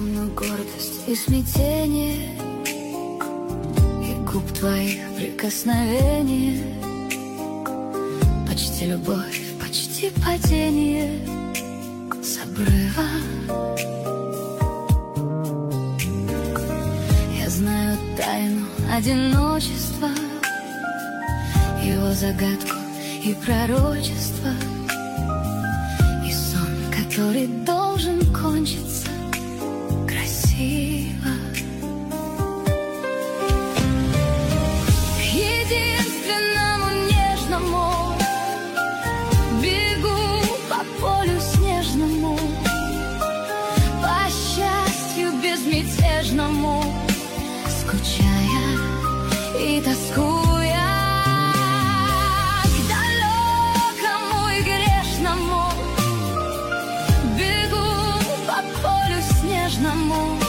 помню гордость и смятение, и губ твоих прикосновение. Почти любовь, почти падение с обрыва. Я знаю тайну одиночества, его загадку и пророчество, и сон, который должен кончиться красиво. К единственному нежному бегу по полю снежному, по счастью безмятежному, скучая и тоскуя. К далекому и грешному бегу по полю снежному,